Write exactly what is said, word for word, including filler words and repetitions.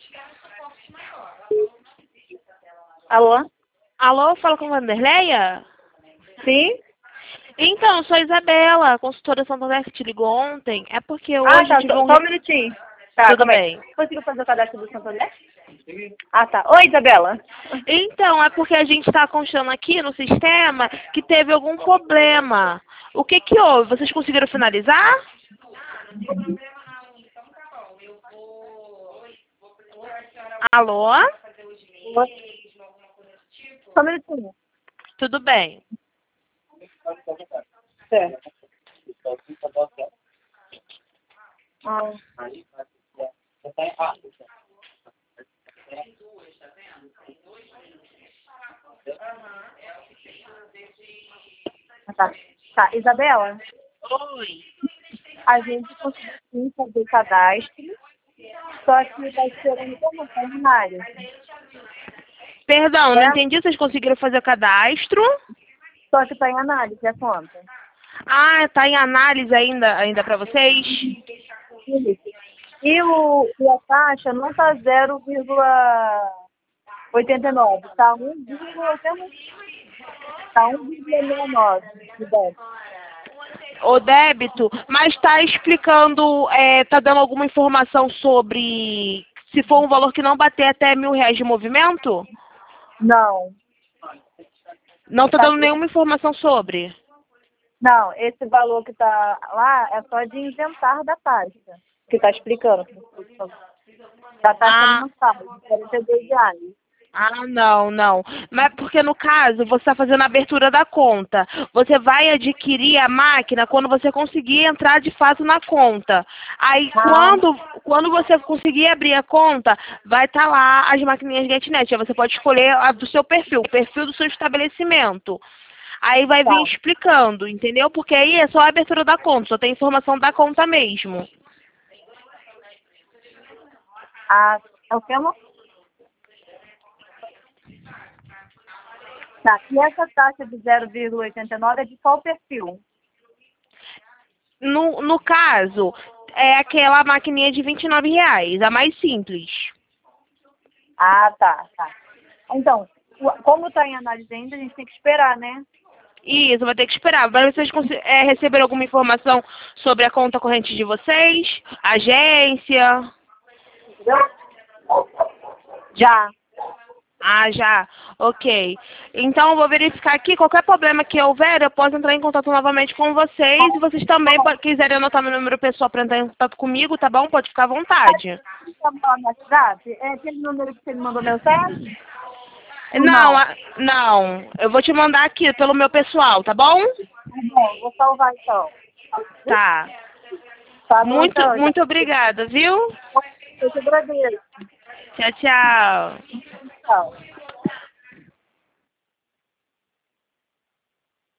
Alô? Alô, fala com a Vanderleia? Sim? Então, eu sou a Isabela, consultora Santander, que te ligou ontem. É porque Ah, hoje tá. tive um... Só um minutinho. Tá, Tudo calma aí. bem. Conseguiu fazer o cadastro do Santander? Ah, tá. Oi, Isabela. Então, é porque a gente está constando aqui no sistema que teve algum problema. O que que houve? Vocês conseguiram finalizar? Alô? Só um minutinho. Tudo bem. Certo. Ah. Tá. Tá, Isabela, Oi. a gente conseguiu sim fazer o cadastro, só que vai ser um formulário. Perdão, não É? entendi. Vocês conseguiram fazer o cadastro? Só que está em análise a conta. Ah, está em análise ainda, ainda para vocês? Isso. E, o, e a taxa não está zero vírgula oitenta e nove, está um vírgula oitenta e nove. Está um vírgula sessenta e nove de débito. O débito, mas está explicando, está dando alguma informação sobre se for um valor que não bater até mil reais de movimento? Não. Não está Tá, dando nenhuma informação sobre. não, esse valor que está lá é só de inventar da taxa, que está explicando. Da taxa Ah, mensal, de quarenta e dois reais. ah, não, não. Mas porque no caso você está fazendo a abertura da conta. Você vai adquirir a máquina quando você conseguir entrar de fato na conta. Aí Ah, quando, quando você conseguir abrir a conta, vai estar lá as maquininhas GetNet. Aí você pode escolher a do seu perfil, o perfil do seu estabelecimento. Aí vai vir tá. explicando, entendeu? Porque aí é só a abertura da conta, só tem informação da conta mesmo. Ah, é o que, amor? Tá. E essa taxa de zero vírgula oitenta e nove é de qual perfil? No, no caso, é aquela maquininha de vinte e nove reais, a mais simples. Ah, tá, tá. Então, o- como está em análise ainda, a gente tem que esperar, né? Isso, vai ter que esperar. Vai vocês consi- é, receberam alguma informação sobre a conta corrente de vocês? Agência? Entendeu? Já. Ah, já. Ok. Então, eu vou verificar aqui. Qualquer problema que houver, eu posso entrar em contato novamente com vocês. E vocês também po- quiserem anotar meu número pessoal para entrar em contato comigo, tá bom? Pode ficar à vontade. Vamos falar no WhatsApp? É aquele número que você me mandou mensagem? Ou Não, não? a- não. Eu vou te mandar aqui pelo meu pessoal, tá bom? Tá bom, vou salvar então. Tá. Tá bom Muito, então, já. muito obrigada, viu? Eu te agradeço. Tchau, tchau. Tchau.